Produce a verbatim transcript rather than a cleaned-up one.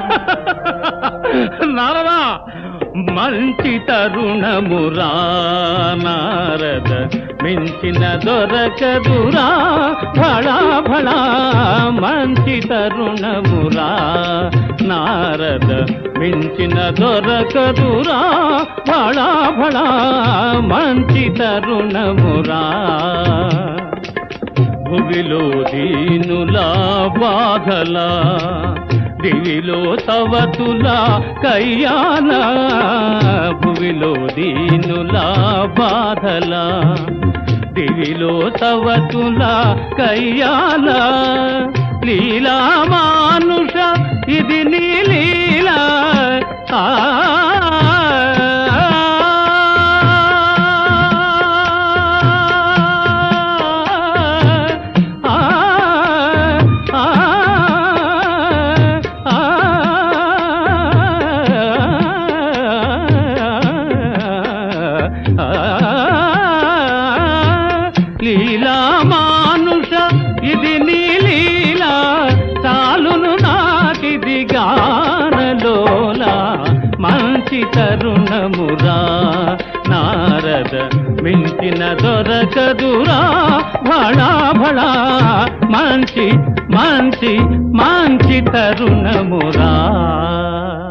నారదా మంచి తరుణమురా నారద మించిన దొరకదురా భళా భళా మంచి తరుణమురా నారద మించిన దొరకదురా భళా భళా మంచి తరుణమురా భువిలో దీనులా బాధలా దివిలో సవతులా కయ్యాల భువిలో దీనులా బాధలా దివిలో సవతులా కయ్యాల లీలా మానుష ఇది నీ లీలా ఆ లీలా మానుష ఇది నీ లీలా చాలును నాకిది గానలోలా మంచి తరుణమురా నారద మించిన దొరకదురా భళా భళా మంచి మంచి మంచి తరుణమురా